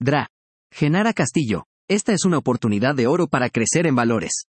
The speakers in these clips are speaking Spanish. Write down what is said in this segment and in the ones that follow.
Dra. Genara Castillo. Esta es una oportunidad de oro para crecer en valores.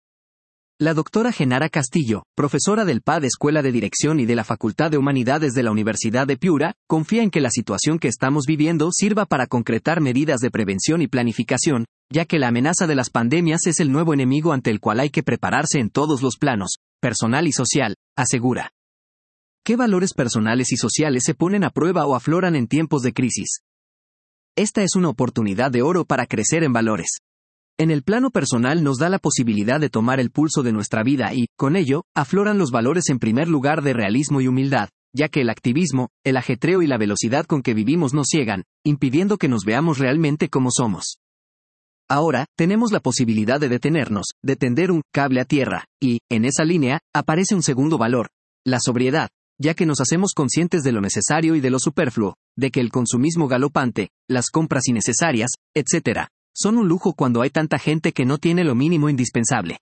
La doctora Genara Castillo, profesora del PAD Escuela de Dirección y de la Facultad de Humanidades de la Universidad de Piura, confía en que la situación que estamos viviendo sirva para concretar medidas de prevención y planificación, ya que la amenaza de las pandemias es el nuevo enemigo ante el cual hay que prepararse en todos los planos, personal y social, asegura. ¿Qué valores personales y sociales se ponen a prueba o afloran en tiempos de crisis? Esta es una oportunidad de oro para crecer en valores. En el plano personal nos da la posibilidad de tomar el pulso de nuestra vida y, con ello, afloran los valores en primer lugar de realismo y humildad, ya que el activismo, el ajetreo y la velocidad con que vivimos nos ciegan, impidiendo que nos veamos realmente como somos. Ahora, tenemos la posibilidad de detenernos, de tender un cable a tierra, y, en esa línea, aparece un segundo valor, la sobriedad, ya que nos hacemos conscientes de lo necesario y de lo superfluo, de que el consumismo galopante, las compras innecesarias, etc., son un lujo cuando hay tanta gente que no tiene lo mínimo indispensable.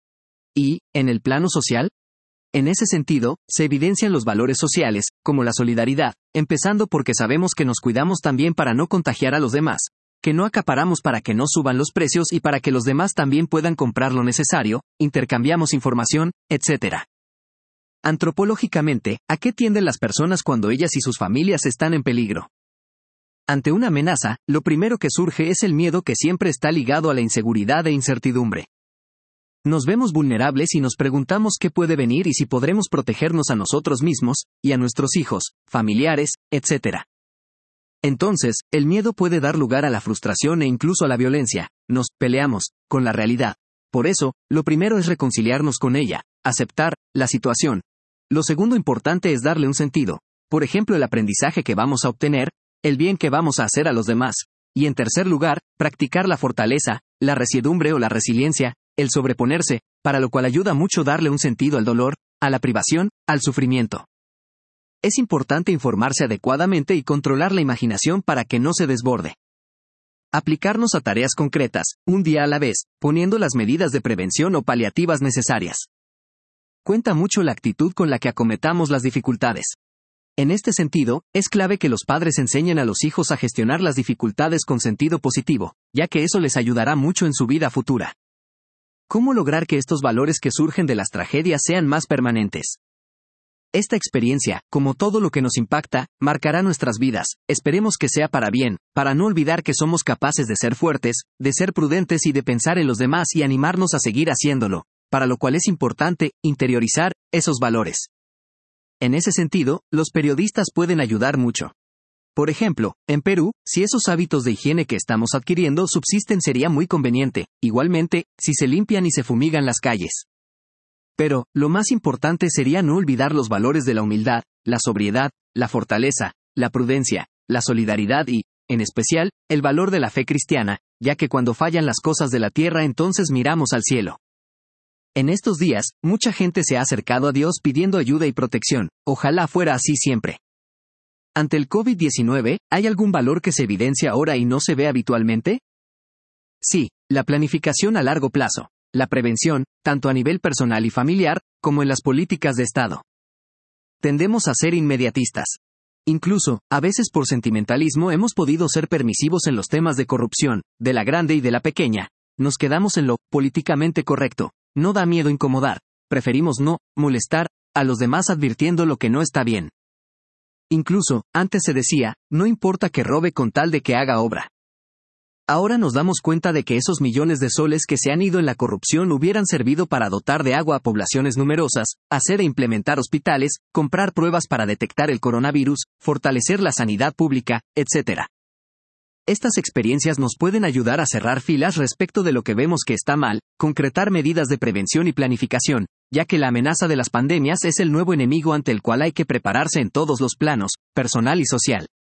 ¿Y, en el plano social? En ese sentido, se evidencian los valores sociales, como la solidaridad, empezando porque sabemos que nos cuidamos también para no contagiar a los demás, que no acaparamos para que no suban los precios y para que los demás también puedan comprar lo necesario, intercambiamos información, etc. Antropológicamente, ¿a qué tienden las personas cuando ellas y sus familias están en peligro? Ante una amenaza, lo primero que surge es el miedo que siempre está ligado a la inseguridad e incertidumbre. Nos vemos vulnerables y nos preguntamos qué puede venir y si podremos protegernos a nosotros mismos, y a nuestros hijos, familiares, etc. Entonces, el miedo puede dar lugar a la frustración e incluso a la violencia. Nos peleamos con la realidad. Por eso, lo primero es reconciliarnos con ella, aceptar la situación. Lo segundo importante es darle un sentido, por ejemplo el aprendizaje que vamos a obtener, el bien que vamos a hacer a los demás, y en tercer lugar, practicar la fortaleza, la resiedumbre o la resiliencia, el sobreponerse, para lo cual ayuda mucho darle un sentido al dolor, a la privación, al sufrimiento. Es importante informarse adecuadamente y controlar la imaginación para que no se desborde. Aplicarnos a tareas concretas, un día a la vez, poniendo las medidas de prevención o paliativas necesarias. Cuenta mucho la actitud con la que acometamos las dificultades. En este sentido, es clave que los padres enseñen a los hijos a gestionar las dificultades con sentido positivo, ya que eso les ayudará mucho en su vida futura. ¿Cómo lograr que estos valores que surgen de las tragedias sean más permanentes? Esta experiencia, como todo lo que nos impacta, marcará nuestras vidas, esperemos que sea para bien, para no olvidar que somos capaces de ser fuertes, de ser prudentes y de pensar en los demás y animarnos a seguir haciéndolo, para lo cual es importante interiorizar esos valores. En ese sentido, los periodistas pueden ayudar mucho. Por ejemplo, en Perú, si esos hábitos de higiene que estamos adquiriendo subsisten sería muy conveniente, igualmente, si se limpian y se fumigan las calles. Pero, lo más importante sería no olvidar los valores de la humildad, la sobriedad, la fortaleza, la prudencia, la solidaridad y, en especial, el valor de la fe cristiana, ya que cuando fallan las cosas de la tierra entonces miramos al cielo. En estos días, mucha gente se ha acercado a Dios pidiendo ayuda y protección, ojalá fuera así siempre. Ante el COVID-19, ¿hay algún valor que se evidencia ahora y no se ve habitualmente? Sí, la planificación a largo plazo, la prevención, tanto a nivel personal y familiar, como en las políticas de Estado. Tendemos a ser inmediatistas. Incluso, a veces por sentimentalismo hemos podido ser permisivos en los temas de corrupción, de la grande y de la pequeña. Nos quedamos en lo políticamente correcto. No da miedo incomodar, preferimos no molestar a los demás advirtiendo lo que no está bien. Incluso, antes se decía, no importa que robe con tal de que haga obra. Ahora nos damos cuenta de que esos millones de soles que se han ido en la corrupción hubieran servido para dotar de agua a poblaciones numerosas, hacer e implementar hospitales, comprar pruebas para detectar el coronavirus, fortalecer la sanidad pública, etc. Estas experiencias nos pueden ayudar a cerrar filas respecto de lo que vemos que está mal, concretar medidas de prevención y planificación, ya que la amenaza de las pandemias es el nuevo enemigo ante el cual hay que prepararse en todos los planos, personal y social.